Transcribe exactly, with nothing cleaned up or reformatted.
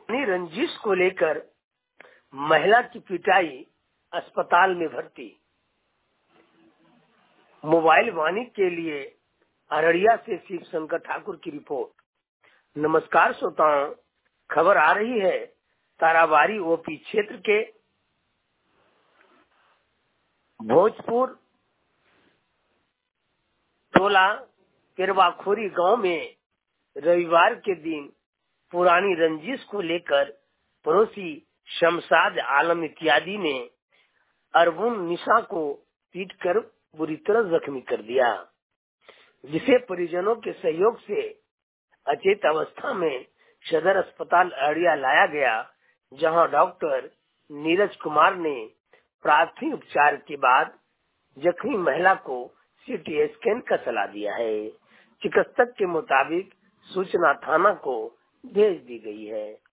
अपनी रंजिश को लेकर महिला की पिटाई, अस्पताल में भर्ती। मोबाइल वाणी के लिए अररिया से शिव शंकर ठाकुर की रिपोर्ट। नमस्कार श्रोताओं, खबर आ रही है ताराबारी ओपी क्षेत्र के भोजपुर टोला केरवाखोरी गांव में रविवार के दिन पुरानी रंजिश को लेकर पड़ोसी शमशाद आलम इत्यादि ने अरबुन निशा को पीटकर बुरी तरह जख्मी कर दिया, जिसे परिजनों के सहयोग से अचेत अवस्था में सदर अस्पताल अररिया लाया गया, जहां डॉक्टर नीरज कुमार ने प्राथमिक उपचार के बाद जख्मी महिला को सीटी स्कैन का सलाह दिया है। चिकित्सक के मुताबिक सूचना थाना को भेज दी गई है।